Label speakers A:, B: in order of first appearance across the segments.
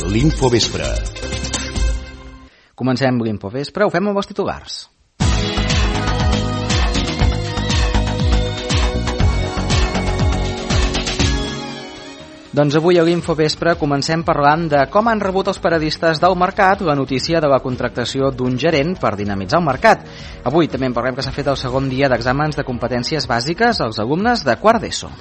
A: l'Infovespre.
B: Comencem l'Infovespre, ho fem amb els titulars. Doncs avui a l'Infovespre comencem parlant de com han rebut els periodistes del mercat la notícia de la contractació d'un gerent per dinamitzar el mercat. Avui també en parlem que s'ha fet el segon dia d'exàmens de competències bàsiques als alumnes de quart d'ESO.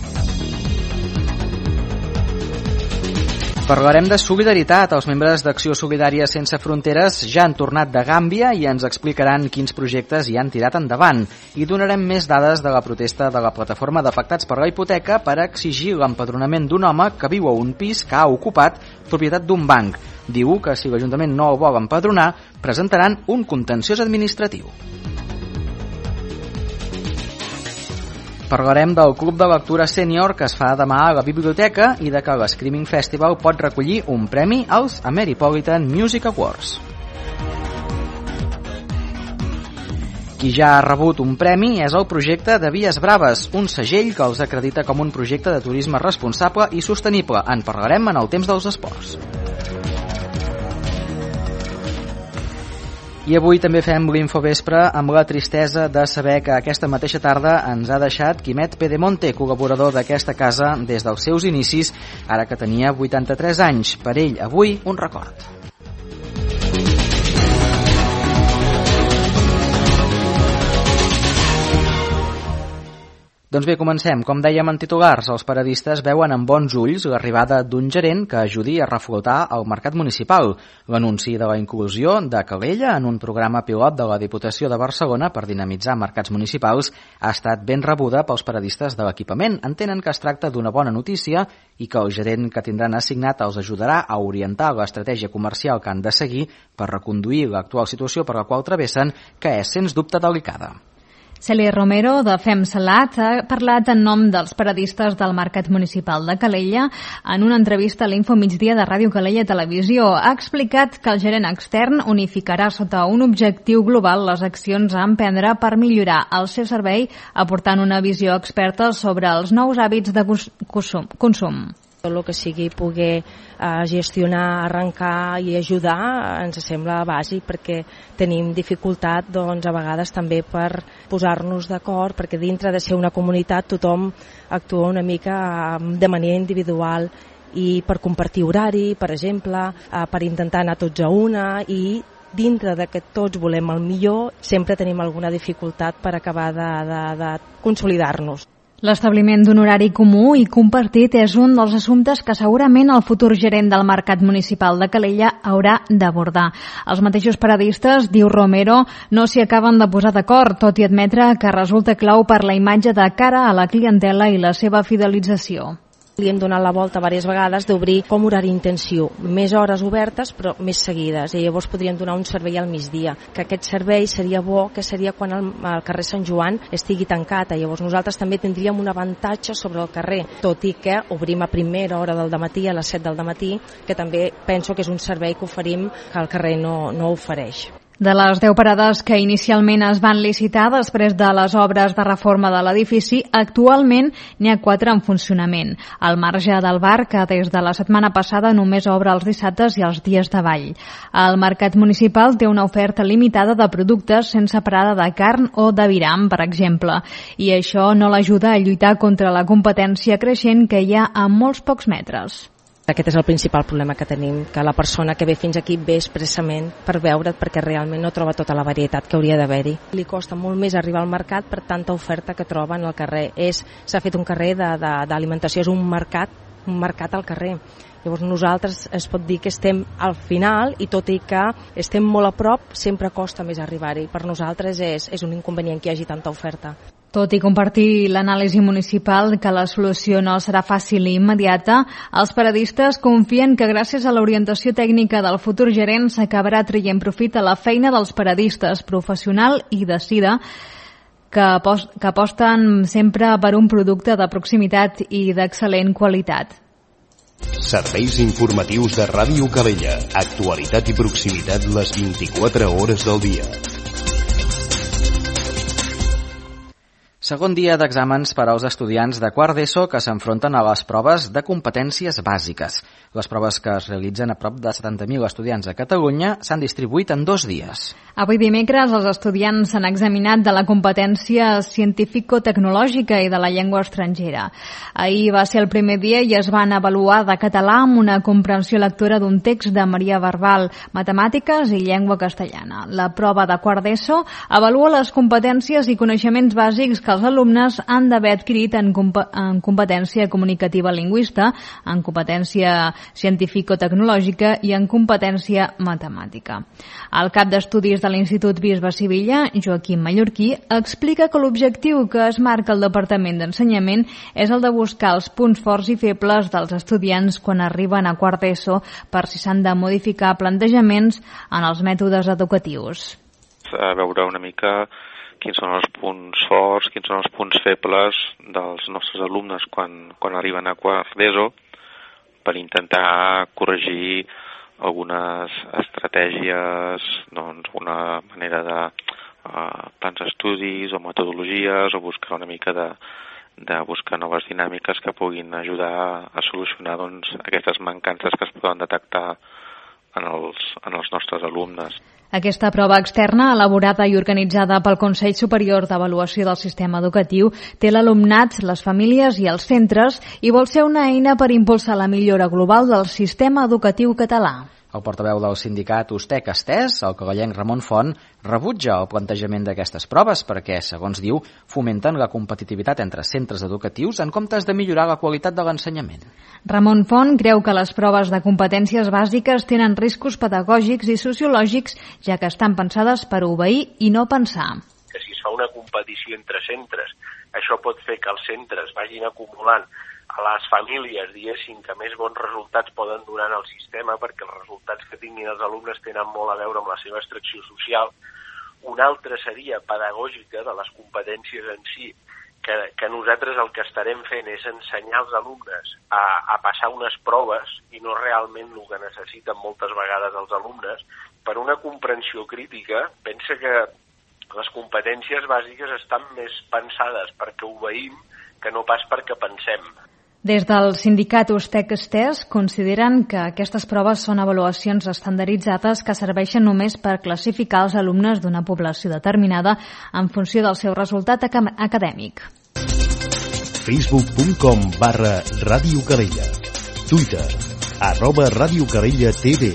B: Parlarem de solidaritat. Els membres d'Acció Solidària Sense Fronteres ja han tornat de Gàmbia i ens explicaran quins projectes hi han tirat endavant. I donarem més dades de la protesta de la plataforma d'afectats per la hipoteca per exigir l'empadronament d'un home que viu a un pis que ha ocupat propietat d'un banc. Diu que si l'Ajuntament no el vol empadronar, presentaran un contenciós administratiu. Parlarem del Club de Lectura Sènior que es fa demà a la biblioteca i de que l'Screaming Festival pot recollir un premi als Ameripolitan Music Awards. Qui ja ha rebut un premi és el projecte de Vies Braves, un segell que els acredita com un projecte de turisme responsable i sostenible. En parlarem en el temps dels esports. I avui també fem l'Infovespre amb la tristesa de saber que aquesta mateixa tarda ens ha deixat Quimet Pedemonte, col·laborador d'aquesta casa des dels seus inicis, ara que tenia 83 anys. Per ell, avui, un record. Doncs bé, comencem. Com dèiem en titulars, els periodistes veuen amb bons ulls l'arribada d'un gerent que ajudi a reflotar el mercat municipal. L'anunci de la inclusió de Calella en un programa pilot de la Diputació de Barcelona per dinamitzar mercats municipals ha estat ben rebuda pels periodistes de l'equipament. Entenen que es tracta d'una bona notícia i que el gerent que tindran assignat els ajudarà a orientar l'estratègia comercial que han de seguir per reconduir l'actual situació per la qual travessen, que és, sens dubte, delicada.
C: Cèlia Romero, de FemSalat, ha parlat en nom dels periodistes del Mercat Municipal de Calella en una entrevista a l'Info Migdia de Ràdio Calella Televisió. Ha explicat que el gerent extern unificarà sota un objectiu global les accions a emprendre per millorar el seu servei, aportant una visió experta sobre els nous hàbits de consum.
D: Tot el que sigui poder gestionar, arrencar i ajudar ens sembla bàsic perquè tenim dificultat doncs, a vegades també per posar-nos d'acord, perquè dintre de ser una comunitat tothom actua una mica de manera individual i per compartir horari, per exemple, per intentar anar tots a una i dintre de que tots volem el millor sempre tenim alguna dificultat per acabar de consolidar-nos.
C: L'establiment d'un horari comú i compartit és un dels assumptes que segurament el futur gerent del Mercat Municipal de Calella haurà d'abordar. Els mateixos periodistes, diu Romero, no s'hi acaben de posar d'acord, tot i admetre que resulta clau per la imatge de cara a la clientela i la seva fidelització.
D: Li hem donat la volta diverses vegades d'obrir com horari intensiu, més hores obertes però més seguides, i llavors podríem donar un servei al migdia, que aquest servei seria bo, que seria quan el carrer Sant Joan estigui tancat, llavors nosaltres també tindríem un avantatge sobre el carrer, tot i que obrim a primera hora del dematí, a les 7 del dematí, que també penso que és un servei que oferim que el carrer no ofereix.
C: De les 10 parades que inicialment es van licitar després de les obres de reforma de l'edifici, actualment n'hi ha 4 en funcionament. Al marge del bar, que des de la setmana passada només obre els dissabtes i els dies de ball. El mercat municipal té una oferta limitada de productes sense parada de carn o d'aviram, per exemple, i això no l'ajuda a lluitar contra la competència creixent que hi ha a molts pocs metres.
D: Aquest és el principal problema que tenim, que la persona que ve fins aquí ve expressament per veure't perquè realment no troba tota la varietat que hauria d'haver-hi. Li costa molt més arribar al mercat per tanta oferta que troba en el carrer. S'ha fet un carrer d'alimentació, és un mercat al carrer. Llavors nosaltres es pot dir que estem al final i tot i que estem molt a prop sempre costa més arribar-hi. Per nosaltres és un inconvenient que hi hagi tanta oferta.
C: Tot i compartir l'anàlisi municipal que la solució no serà fàcil i immediata, els periodistes confien que gràcies a l'orientació tècnica del futur gerent s'acabarà traient profit a la feina dels periodistes professional i decida que aposten sempre per un producte de proximitat i d'excel·lent qualitat.
A: Serveis informatius de Ràdio Calella. Actualitat i proximitat les 24 hores del dia.
B: Segon dia d'exàmens per als estudiants de quart d'ESO que s'enfronten a les proves de competències bàsiques. Les proves que es realitzen a prop de 70.000 estudiants a Catalunya s'han distribuït en 2 dies.
C: Avui dimecres els estudiants s'han examinat de la competència científico-tecnològica i de la llengua estrangera. Ahir va ser el primer dia i es van avaluar de català amb una comprensió lectora d'un text de Maria Barbal, matemàtiques i llengua castellana. La prova de quart d'ESO avalua les competències i coneixements bàsics que els alumnes han d'haver adquirit en competència comunicativa lingüista, en competència científico-tecnològica i en competència matemàtica. El cap d'estudis de l'Institut Bisbe Sivilla, Joaquim Mallorquí, explica que l'objectiu que es marca el Departament d'Ensenyament és el de buscar els punts forts i febles dels estudiants quan arriben a quart d'ESO per si s'han de modificar plantejaments en els mètodes educatius.
E: A veure una mica quins són els punts forts, quins són els punts febles dels nostres alumnes quan arriben a quart d'ESO per intentar corregir algunes estratègies, doncs una manera de plans d'estudis o metodologies o buscar una mica de buscar noves dinàmiques que puguin ajudar a solucionar doncs, aquestes mancances que es poden detectar en els nostres alumnes.
C: Aquesta prova externa, elaborada i organitzada pel Consell Superior d'Avaluació del Sistema Educatiu, té l'alumnat, les famílies i els centres i vol ser una eina per impulsar la millora global del sistema educatiu català.
B: El portaveu del sindicat Ustec Estès, el cagallenc Ramon Font, rebutja el plantejament d'aquestes proves perquè, segons diu, fomenten la competitivitat entre centres educatius en comptes de millorar la qualitat de l'ensenyament.
C: Ramon Font creu que les proves de competències bàsiques tenen riscos pedagògics i sociològics, ja que estan pensades per obeir i no pensar.
F: Que si es fa una competició entre centres, això pot fer que els centres vagin acumulant a les famílies, diguéssim, que més bons resultats poden donar al sistema perquè els resultats que tinguin els alumnes tenen molt a veure amb la seva extracció social. Una altra seria pedagògica de les competències en si, que nosaltres el que estarem fent és ensenyar als alumnes a passar unes proves i no realment el que necessiten moltes vegades els alumnes. Per una comprensió crítica, pensa que les competències bàsiques estan més pensades perquè obeïm que no pas perquè pensem.
C: Des del sindicat Ustec Estès consideren que aquestes proves són avaluacions estandarditzades que serveixen només per classificar els alumnes d'una població determinada en funció del seu resultat acadèmic.
A: Facebook.com/Ràdio Calella. Twitter @Ràdio Calella TV.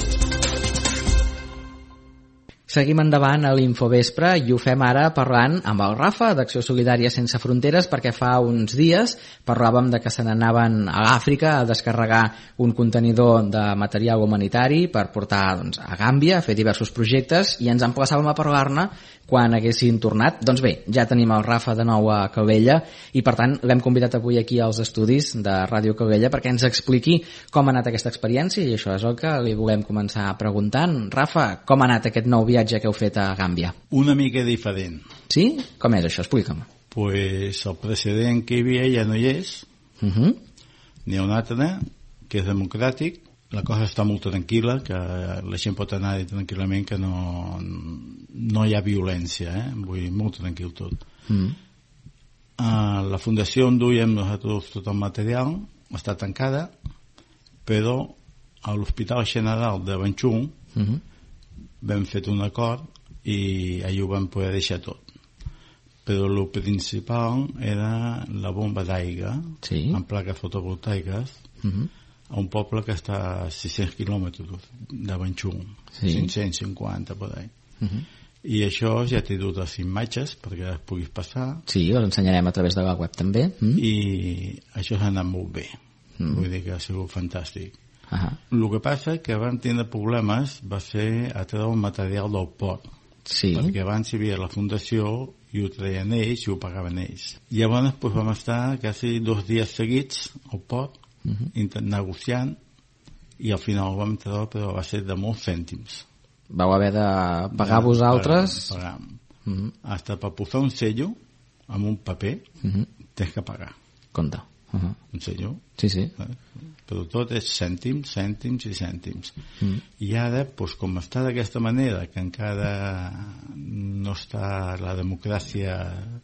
B: Seguim endavant a l'Infovespre i ho fem ara parlant amb el Rafa d'Acció Solidària Sense Fronteres perquè fa uns dies parlàvem de que se n'anaven a l'Àfrica a descarregar un contenidor de material humanitari per portar a Gàmbia a fer diversos projectes i ens emplaçàvem a parlar-ne quan haguessin tornat. Doncs bé, ja tenim el Rafa de nou a Calella i per tant l'hem convidat avui aquí als estudis de Ràdio Calella perquè ens expliqui com ha anat aquesta experiència i això és el que li volem començar preguntant. Rafa, com ha anat aquest nou viatge que heu fet a Gàmbia?
G: Una mica diferent.
B: Sí? Com és això? Explica'm.
G: Pues el precedent que hi havia ja no hi és. N'hi ha un altre que és democràtic. La cosa està molt tranquil·la, que la gent pot anar tranquil·lament, que no hi ha violència, vull dir, molt tranquil tot. La fundació on duiem nosaltres tot el material està tancada, però a l'Hospital General de Banjul vam fet un acord i allà ho vam poder deixar tot. Però el principal era la bomba d'aigua amb plaques fotovoltaiques a un poble que està a 600 quilòmetres de Banjul, 550 per ahí. I això ja t'he dut les imatges perquè les puguis passar.
B: Sí, les ensenyarem a través de la web també.
G: I això s'ha anat molt bé. Vull dir que ha sigut fantàstic. El que passa que van tindre problemes va ser a treure el material del port, perquè abans hi havia la fundació i ho treien ells i ho pagaven ells. Llavors vam estar quasi 2 dies seguits al port negociant i al final ho vam treure, però va ser de molts cèntims.
B: Vau haver de pagar vosaltres?
G: Pagar. Hasta per posar un sello amb un paper tens que pagar.
B: Compte.
G: Un sello?
B: Sí.
G: Però tot és cèntims, cèntims i cèntims. I ara, com està d'aquesta manera, que encara no està la democràcia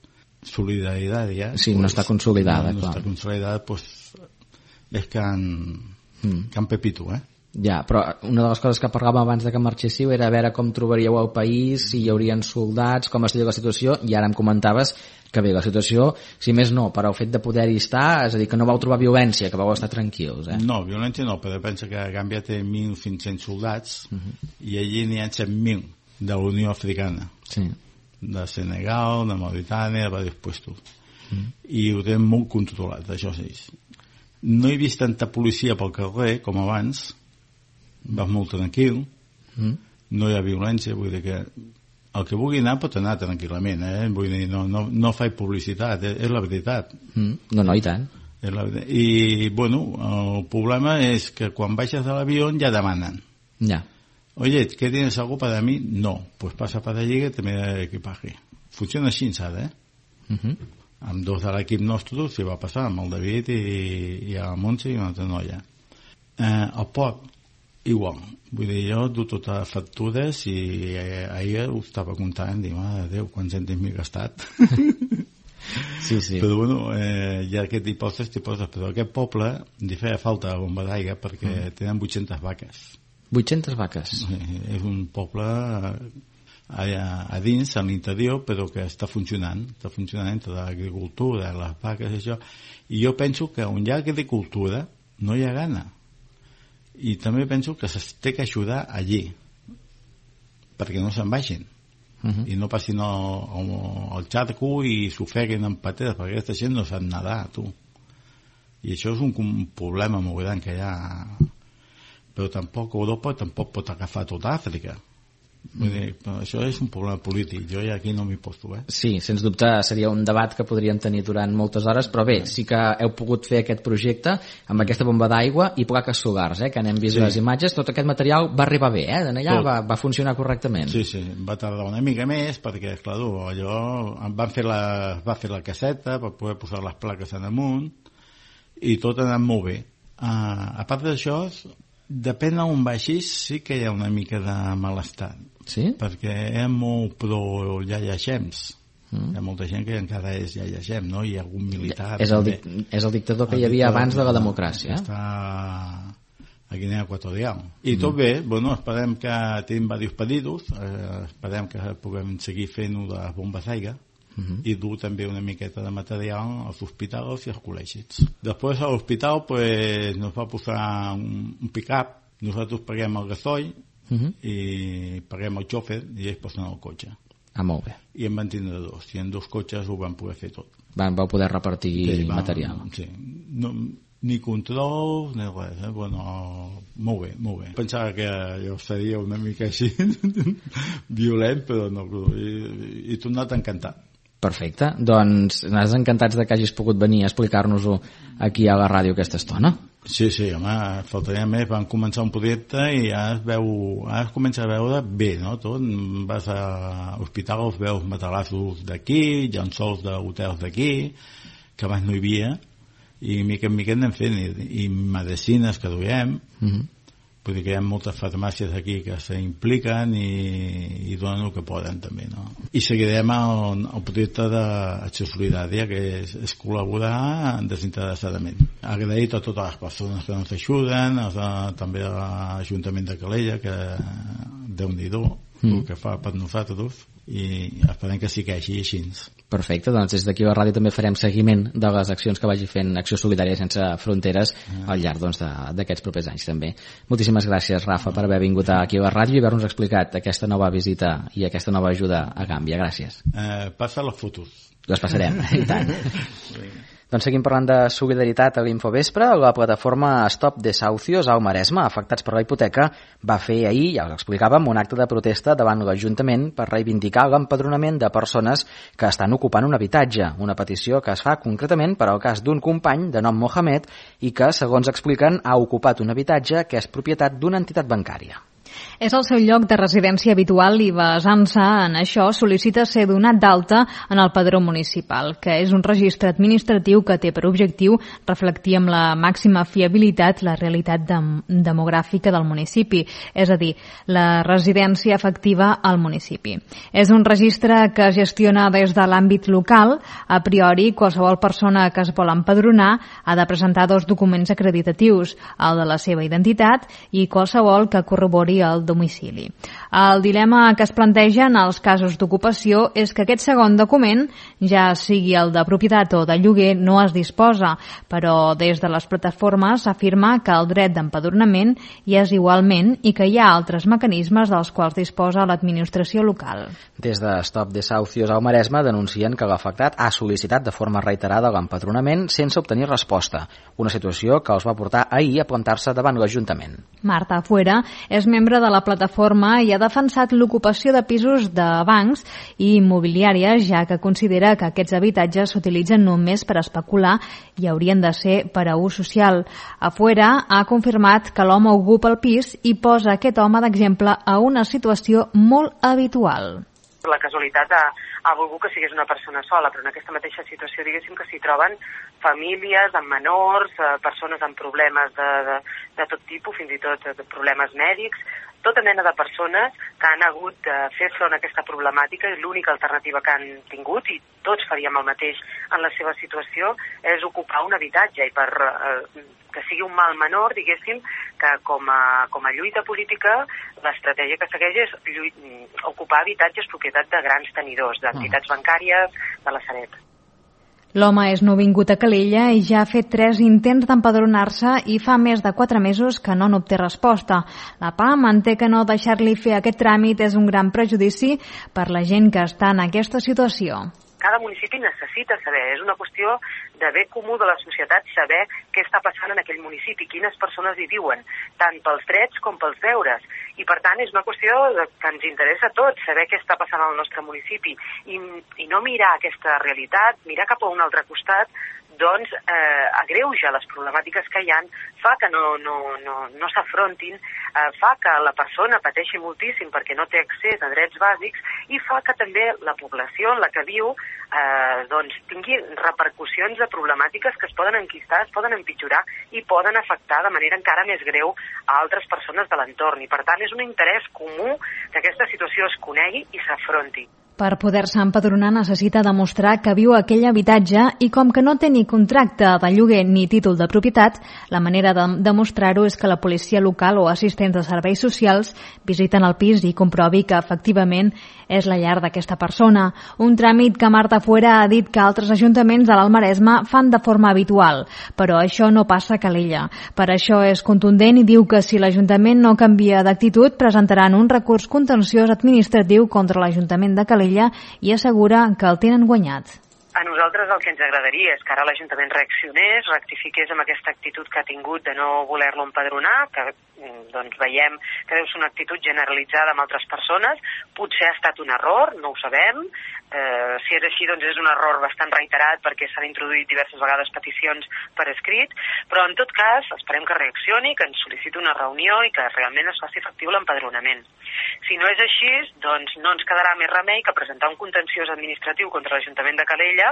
G: solidaridària...
B: Sí, no està consolidada,
G: no està consolidada, doncs és Can Pepito,
B: Ja, però una de les coses que parlàvem abans de que marxéssiu era a veure com trobaríeu el país, si hi haurien soldats, com estaria la situació, i ara em comentaves que bé, la situació, si més no, per al fet de poder-hi estar, és a dir, que no vau trobar violència, que vau estar tranquils,
G: No, violència no, però pensa que Gàmbia té 1.500 soldats i allí n'hi ha 100.000 de la Unió Africana.
B: Sí.
G: De Senegal, de Mauritània, de diversos puestos. I ho tenen molt controlat, això sí. No he vist tanta policia pel carrer com abans, vas molt tranquil, no hi ha violència, vull dir que el que vulgui anar pot anar tranquil·lament, vull dir, no faig publicitat, és la veritat.
B: No, i tant.
G: I, bueno, el problema és que quan baixes de l'avió ja demanen.
B: Ja.
G: Oye, ¿qué tienes algo para mí? No, pues pasa para allí que te me da equipaje. Funciona així, saps, Amb dos de l'equip nostre s'hi va passar, amb el David i la Montse i una altra noia. El port, igual. Vull dir, jo du totes les factures i ahir ho estava comptant, dic, mare de Déu, quants cèntims m'he gastat.
B: Sí.
G: Però bueno, hi ha aquest hipòtesis, però aquest poble li feia falta la bomba d'aigua perquè tenen 800 vaques.
B: 800 vaques.
G: És un poble a dins, a l'interior, però que està funcionant entre l'agricultura, les vaques i això. I jo penso que on hi ha agricultura no hi ha gana. I també penso que s'ha que ajudar allí perquè no se'n vagin i no passin el xarco i s'ofeguen en pateres, perquè aquesta gent no sap nedar, tu. I això és un problema molt gran que hi ha. Però tampoc Europa pot agafar tota Àfrica. Vull dir, això és un problema polític, jo ja aquí no m'hi posto.
B: Sí, sens dubte seria un debat que podríem tenir durant moltes hores, però bé, sí que heu pogut fer aquest projecte amb aquesta bomba d'aigua i plaques solars, que n'hem vist les imatges, tot aquest material va arribar bé, d'allà va funcionar correctament.
G: Sí, va tardar una mica més perquè, clar, allò va fer la caseta per poder posar les plaques en amunt i tot ha anat molt bé. A part d'això, depèn on vagis, sí que hi ha una mica de malestar.
B: Sí?
G: Perquè és molt pro Yahya James. Hi ha molta gent que encara és Yahya James, no? Hi ha algun militar.
B: És el dictador que hi havia abans de la democràcia.
G: Està a Guinea Equatorial. I tot bé, bueno, esperem que tenim diversos pedidos, esperem que puguem seguir fent-ho de les bombes d'aigua i dur també una miqueta de material als hospitals i als col·legis. Després a l'hospital nos va posar un pick-up, nosaltres paguem el gasoil i paguem el xòfer i ells posen el cotxe.
B: Molt bé.
G: I en van tindre dos, i en dos cotxes ho van poder fer tot.
B: Vau poder repartir material.
G: Sí, ni control ni res, bueno, molt bé. Pensava que jo seria una mica així violent, però no, i tornat encantat.
B: Perfecte, doncs nosaltres encantats de que hagis pogut venir a explicar-nos-ho aquí a la ràdio aquesta estona.
G: Sí, home, faltaria més. Van començar un projecte i ara es comença a veure bé, no? Tot, vas a l'hospital, veus matalassos d'aquí, llençols d'hotels d'aquí, que abans no hi havia, i mica en mica anem fent, i medicines que duiem, vull dir que hi ha moltes farmàcies aquí que s'impliquen i donen el que poden també, no? I seguirem el projecte d'Acció Solidària, que és col·laborar desinteressadament. Agraït a totes les persones que ens ajuden, també a l'Ajuntament de Calella, que Déu-n'hi-do el que fa per nosaltres, i esperem que sigui així.
B: Perfecte, doncs des d'aquí a la ràdio també farem seguiment de les accions que vagi fent Acció Solidària Sense Fronteres al llarg d'aquests propers anys també. Moltíssimes gràcies, Rafa, per haver vingut aquí a la ràdio i haver-nos explicat aquesta nova visita i aquesta nova ajuda a Gàmbia. Gràcies.
G: Passa les fotos.
B: Les passarem, i tant. Doncs seguim parlant de solidaritat a l'Infovespre. La plataforma Stop Desahucios al Maresme, afectats per la hipoteca, va fer ahir, ja l'explicàvem, un acte de protesta davant l'Ajuntament per reivindicar l'empadronament de persones que estan ocupant un habitatge, una petició que es fa concretament per al cas d'un company de nom Mohamed i que, segons expliquen, ha ocupat un habitatge que és propietat d'una entitat bancària.
C: És el seu lloc de residència habitual i, basant-se en això, sol·licita ser donat d'alta en el padró municipal, que és un registre administratiu que té per objectiu reflectir amb la màxima fiabilitat la realitat demogràfica del municipi, és a dir, la residència efectiva al municipi. És un registre que es gestiona des de l'àmbit local. A priori, qualsevol persona que es vol empadronar ha de presentar 2 documents acreditatius, el de la seva identitat i qualsevol que corrobori el domicili. El dilema que es planteja en els casos d'ocupació és que aquest segon document, ja sigui el de propietat o de lloguer, no es disposa, però des de les plataformes s'afirma que el dret d'empadronament hi és igualment i que hi ha altres mecanismes dels quals disposa l'administració local.
B: Des de Stop Desahucios al Maresme denuncien que l'afectat ha sol·licitat de forma reiterada l'empadronament sense obtenir resposta, una situació que els va portar ahir a plantar-se davant l'Ajuntament.
C: Marta Fuera és membre de la plataforma i ha defensat l'ocupació de pisos de bancs i immobiliàries, ja que considera que aquests habitatges s'utilitzen només per especular i haurien de ser per a ús social. Fuera ha confirmat que l'home ocupa el pis i posa aquest home d'exemple a una situació molt habitual.
H: La casualitat ha volgut que sigués una persona sola, però en aquesta mateixa situació, diguéssim, que s'hi troben famílies amb menors, persones amb problemes de tot tipus, fins i tot de problemes mèdics, tota mena de persones que han hagut de fer front a aquesta problemàtica i l'única alternativa que han tingut, i tots faríem el mateix en la seva situació, és ocupar un habitatge, i per que sigui un mal menor, diguéssim, que com a lluita política l'estratègia que segueix és ocupar habitatges propietat de grans tenidors, d'entitats bancàries, de la Sareb.
C: L'home és nouvingut a Calella i ja ha fet 3 intents d'empadronar-se i fa més de 4 mesos que no n'obté resposta. La PAM manté que no deixar-li fer aquest tràmit és un gran prejudici per la gent que està en aquesta situació.
H: Cada municipi necessita saber, és una qüestió de bé comú de la societat saber què està passant en aquell municipi, quines persones hi viuen, tant pels drets com pels deures. I per tant és una qüestió que ens interessa a tots, saber què està passant al nostre municipi i no mirar aquesta realitat, mirar cap a un altre costat, doncs agreuja les problemàtiques que hi ha, fa que no s'afrontin, fa que la persona pateixi moltíssim perquè no té accés a drets bàsics i fa que també la població en la que viu doncs tingui repercussions de problemàtiques que es poden enquistar, es poden empitjorar i poden afectar de manera encara més greu a altres persones de l'entorn. I per tant és un interès comú que aquesta situació es conegui i s'afronti.
C: Per poder-se empadronar necessita demostrar que viu a aquell habitatge i com que no té ni contracte de lloguer ni títol de propietat, la manera de demostrar-ho és que la policia local o assistents de serveis socials visiten el pis i comprovi que efectivament és la llar d'aquesta persona. Un tràmit que Marta Fuera ha dit que altres ajuntaments de l'Alt Maresme fan de forma habitual, però això no passa a Calella. Per això és contundent i diu que si l'Ajuntament no canvia d'actitud presentaran un recurs contenciós administratiu contra l'Ajuntament de Calella i assegura que el tenen guanyat.
H: A nosaltres el que ens agradaria és que ara l'Ajuntament reaccionés, rectifiqués amb aquesta actitud que ha tingut de no voler-lo empadronar, que doncs veiem que deu ser una actitud generalitzada amb altres persones. Potser ha estat un error, no ho sabem. Si és així, doncs és un error bastant reiterat perquè s'han introduït diverses vegades peticions per escrit, però en tot cas esperem que reaccioni, que ens sol·liciti una reunió i que realment es faci efectiu l'empadronament. Si no és així, doncs no ens quedarà més remei que presentar un contenciós administratiu contra l'Ajuntament de Calella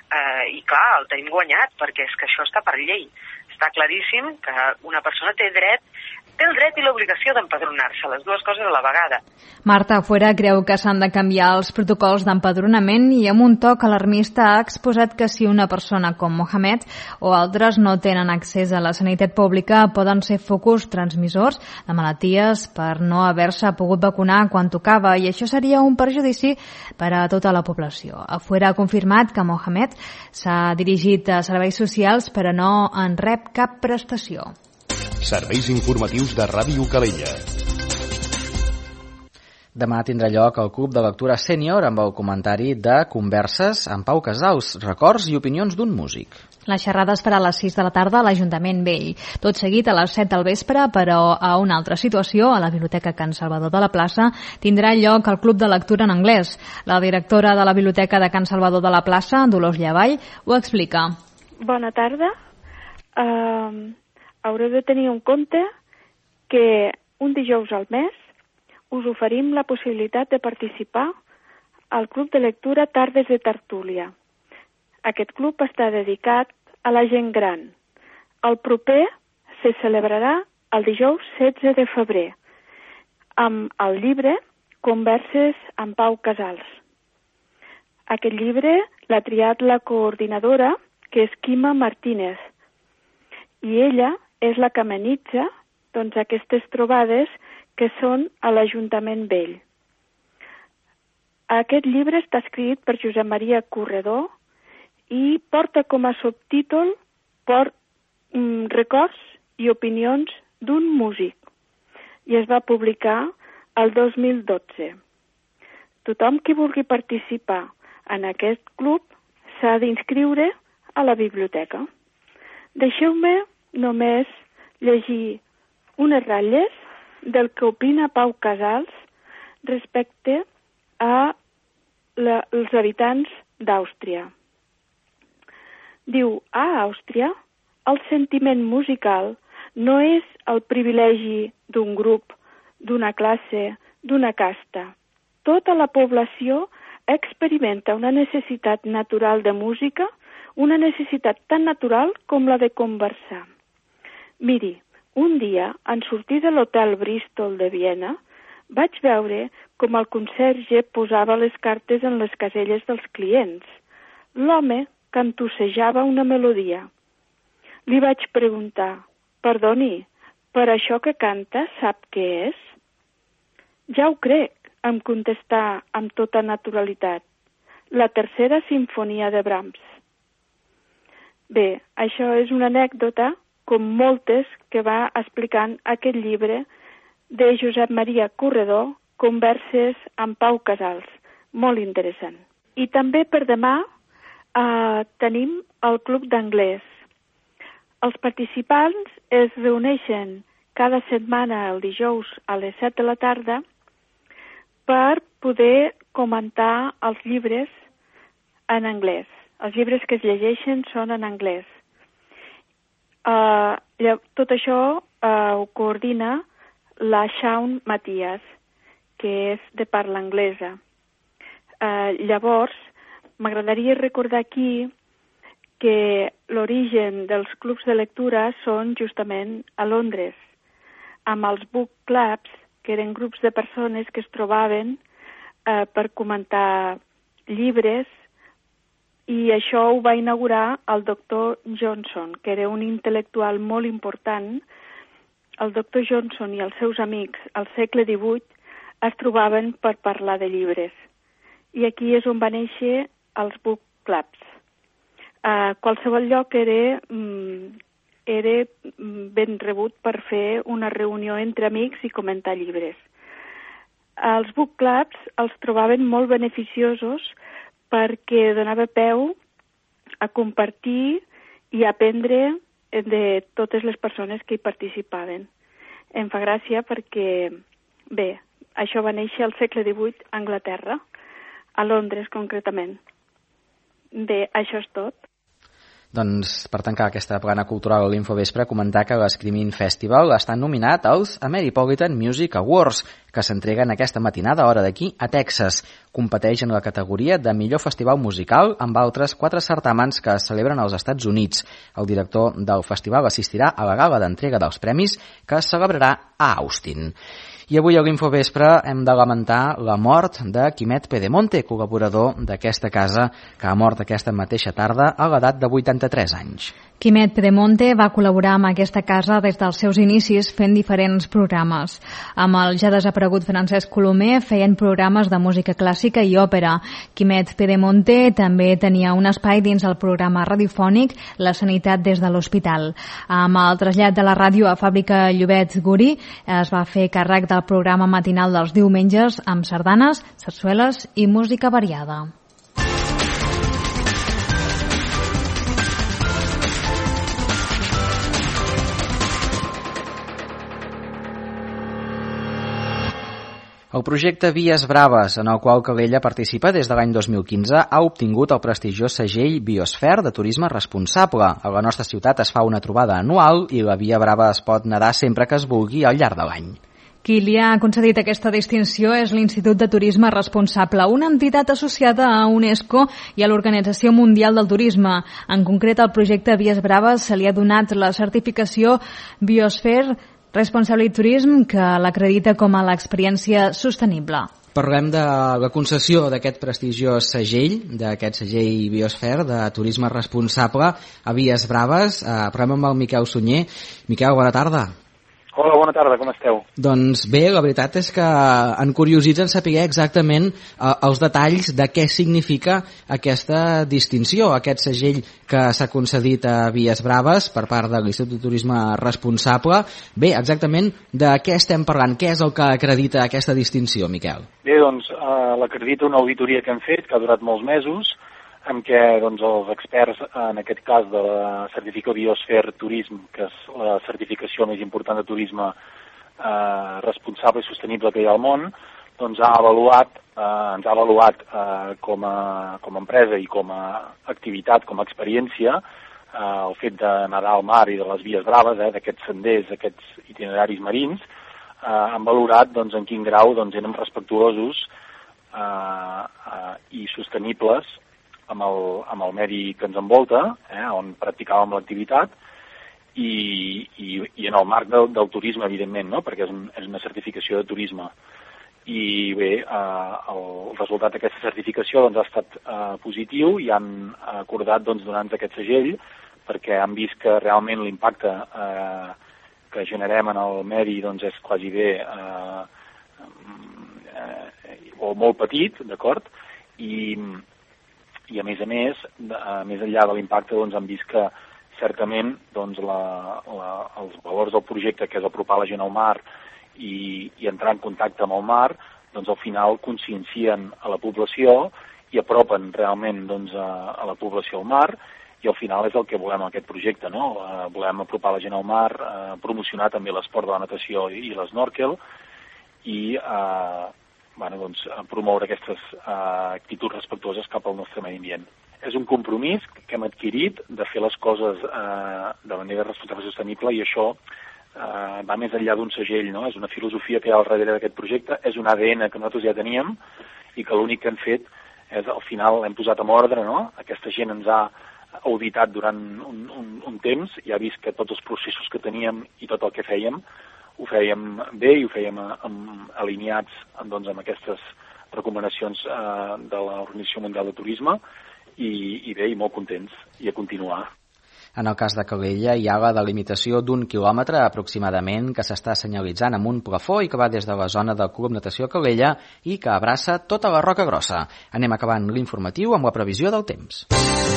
H: i clar, el tenim guanyat perquè és que això està per llei. Està claríssim que una persona té el dret i l'obligació d'empadronar-se, les dues coses a la vegada.
C: Marta Fuera creu que s'han de canviar els protocols d'empadronament i amb un toc alarmista ha exposat que si una persona com Mohamed o altres no tenen accés a la sanitat pública poden ser focus transmissors de malalties per no haver-se pogut vacunar quan tocava i això seria un perjudici per a tota la població. Fuera ha confirmat que Mohamed s'ha dirigit a serveis socials però no en rep cap prestació.
A: Serveis informatius de Ràdio Calella.
B: Demà tindrà lloc el Club de Lectura Sènior amb el comentari de Converses amb Pau Casals, records i opinions d'un músic.
C: La xerrada es farà a les 6 de la tarda a l'Ajuntament Vell. Tot seguit a les 7 del vespre, però a una altra situació, a la Biblioteca Can Salvador de la Plaça, tindrà lloc el Club de Lectura en anglès. La directora de la Biblioteca de Can Salvador de la Plaça, Dolors Llavall, ho explica.
I: Bona tarda. Haureu de tenir en compte que un dijous al mes us oferim la possibilitat de participar al Club de Lectura Tardes de Tertúlia. Aquest club està dedicat a la gent gran. El proper se celebrarà el dijous 16 de febrer amb el llibre Converses amb Pau Casals. Aquest llibre l'ha triat la coordinadora, que és Quima Martínez, i ella és la que amenitza aquestes trobades que són a l'Ajuntament Vell. Aquest llibre està escrit per Josep Maria Corredor i porta com a subtítol Records i opinions d'un músic, i es va publicar el 2012. Tothom qui vulgui participar en aquest club s'ha d'inscriure a la biblioteca. Deixeu-me només llegir unes ratlles del que opina Pau Casals respecte a els habitants d'Àustria. Diu, a Àustria, el sentiment musical no és el privilegi d'un grup, d'una classe, d'una casta. Tota la població experimenta una necessitat natural de música, una necessitat tan natural com la de conversar. Miri, un dia, en sortir de l'hotel Bristol de Viena, vaig veure com el conserge posava les cartes en les caselles dels clients. L'home cantussejava una melodia. Li vaig preguntar, perdoni, per això que canta sap què és? Ja ho crec, em contestà amb tota naturalitat. La tercera sinfonia de Brahms. Bé, això és una anècdota, com moltes, que va explicant aquest llibre de Josep Maria Corredor, Converses amb Pau Casals. Molt interessant. I també per demà tenim el Club d'Anglès. Els participants es reuneixen cada setmana el dijous a les 7 de la tarda per poder comentar els llibres en anglès. Els llibres que es llegeixen són en anglès. Tot això ho coordina la Shaun Matías, que és de parla anglesa. Llavors, m'agradaria recordar aquí que l'origen dels clubs de lectura són justament a Londres, amb els book clubs, que eren grups de persones que es trobaven per comentar llibres, i això ho va inaugurar el doctor Johnson, que era un intel·lectual molt important. El doctor Johnson i els seus amics al segle XVIII es trobaven per parlar de llibres. I aquí és on va néixer els book clubs. Qualsevol lloc era ben rebut per fer una reunió entre amics i comentar llibres. Els book clubs els trobaven molt beneficiosos perquè donava peu a compartir i aprendre de totes les persones que hi participaven. Em fa gràcia perquè, bé, això va néixer al segle XVIII a Anglaterra, a Londres concretament. Bé, això és tot.
B: Doncs, per tancar aquesta plana cultural a l'Infovespre, comentar que l'Screaming Festival està nominat als Ameripolitan Music Awards, que s'entreguen aquesta matinada a hora d'aquí a Texas. Competeix en la categoria de millor festival musical amb altres 4 certàmens que es celebren als Estats Units. El director del festival assistirà a la gala d'entrega dels premis que es celebrarà a Austin. I avui a l'Infovespre hem de lamentar la mort de Quimet Pedemonte, col·laborador d'aquesta casa, que ha mort aquesta mateixa tarda a l'edat de 83 anys.
C: Quimet Pedemonte va col·laborar amb aquesta casa des dels seus inicis fent diferents programes. Amb el ja desaparegut Francesc Colomer feien programes de música clàssica i òpera. Quimet Pedemonte també tenia un espai dins el programa radiofònic La Sanitat des de l'Hospital. Amb el trasllat de la ràdio a Fàbrica Llobet Guri es va fer càrrec del programa matinal dels diumenges amb sardanes, sarsueles i música variada.
B: El projecte Vies Braves, en el qual Calella participa des de l'any 2015, ha obtingut el prestigiós segell Biosfer de turisme responsable. A la nostra ciutat es fa una trobada anual i la Via Brava es pot nedar sempre que es vulgui al llarg de l'any.
C: Qui li ha concedit aquesta distinció és l'Institut de Turisme Responsable, una entitat associada a UNESCO i a l'Organització Mundial del Turisme. En concret, al projecte Vies Braves se li ha donat la certificació Biosphere Responsible Tourism, que l'acredita com a l'experiència sostenible.
B: Parlem de la concessió d'aquest prestigiós segell, d'aquest segell Biosphere de turisme responsable a Vies Braves. Parlem amb el Miquel Sunyer. Miquel, bona tarda.
J: Hola, bona tarda, com esteu?
B: Doncs bé, la veritat és que encuriosits en saber exactament els detalls de què significa aquesta distinció, aquest segell que s'ha concedit a Vies Braves per part de l'Institut de Turisme Responsable. Bé, exactament de què estem parlant? Què és el que acredita aquesta distinció, Miquel?
J: Bé, doncs l'acredita una auditoria que hem fet, que ha durat molts mesos, en què doncs, els experts, en aquest cas de la certificació Biosphere Tourism, que és la certificació més important de turisme responsable i sostenible que hi ha al món, doncs ens ha avaluat com a empresa i com a activitat, com a experiència, el fet de nedar al mar i de les vies braves, d'aquests senders, aquests itineraris marins, han valorat doncs, en quin grau doncs, érem respectuosos i sostenibles amb el medi que ens envolta, on practicàvem l'activitat, i en el marc del turisme, evidentment, no? Perquè és una certificació de turisme. I bé, el resultat d'aquesta certificació doncs, ha estat positiu i han acordat doncs, donar-nos aquest segell, perquè han vist que realment l'impacte que generem en el medi doncs, és quasi bé o molt petit, d'acord? I a més, més enllà de l'impacte, doncs, han vist que certament doncs, els valors del projecte, que és apropar la gent al mar i entrar en contacte amb el mar, doncs al final consciencien a la població i apropen realment doncs, a la població al mar, i al final és el que volem en aquest projecte, no? Volem apropar la gent al mar, promocionar també l'esport de la natació i l'esnòrquel, i doncs, promoure aquestes actituds respectuoses cap al nostre medi ambient. És un compromís que hem adquirit de fer les coses de manera responsable i sostenible, i això va més enllà d'un segell, no? És una filosofia que hi ha al darrere d'aquest projecte, és un ADN que nosaltres ja teníem i que l'únic que hem fet és, al final, l'hem posat en ordre, no? Aquesta gent ens ha auditat durant un temps i ha vist que tots els processos que teníem i tot el que fèiem ho fèiem bé i ho fèiem alineats doncs, amb aquestes recomanacions de l'Organització Mundial de Turisme, i bé, i molt contents, i a continuar.
B: En el cas de Calella hi ha la delimitació d'1 quilòmetre aproximadament que s'està senyalitzant amb un plafó i que va des de la zona del Club Natació Calella i que abraça tota la Roca Grossa. Anem acabant l'informatiu amb la previsió del temps.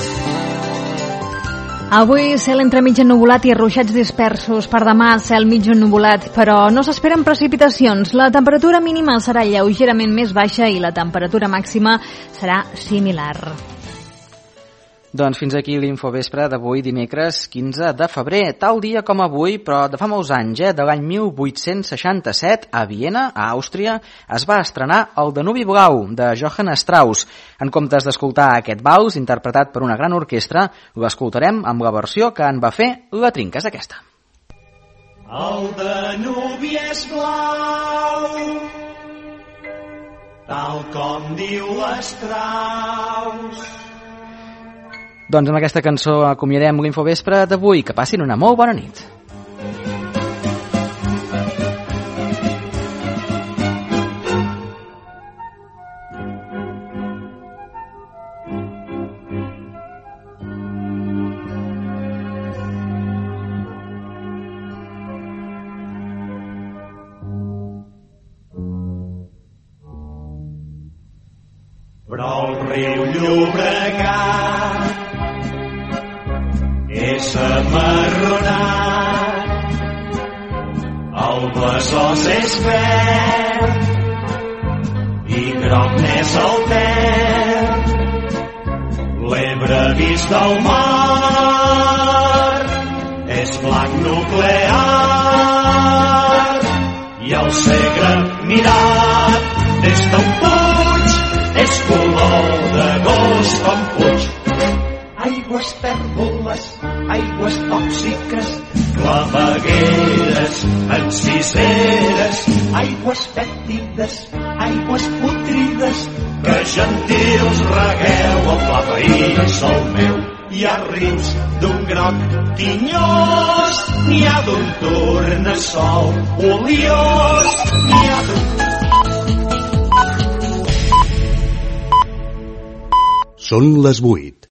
C: Avui cel entremig ennuvolat i ruixats dispersos. Per demà cel mig ennuvolat, però no s'esperen precipitacions. La temperatura mínima serà lleugerament més baixa i la temperatura màxima serà similar.
B: Doncs fins aquí l'Infovespre d'avui, dimecres 15 de febrer, tal dia com avui, però de fa molts anys, de l'any 1867, a Viena, a Àustria, es va estrenar El Danubi Blau, de Johann Strauss. En comptes d'escoltar aquest vals, interpretat per una gran orquestra, l'escoltarem amb la versió que en va fer la Trinca, és aquesta.
K: El Danubi és blau, tal com diu Strauss.
B: Doncs amb aquesta cançó acomiadem l'Infovespre d'avui. Que passin una molt bona nit.
K: Però el riu Llobregat és amarronat, el Besòs és verd i groc n'és el Ter. L'Ebre vist del mar és blanc nuclear i el Segre mirat des d'un puig és color d'agost com puig. Aigües tèrboles, aigües tòxiques, clavegueres aigües enciseres, aigües fètides, aigües putrides, que gentils regueu el pla país el meu. Hi ha rius d'un groc tinyós, n'hi ha d'un tornassol oliós, n'hi ha d'un...
A: Són les 8.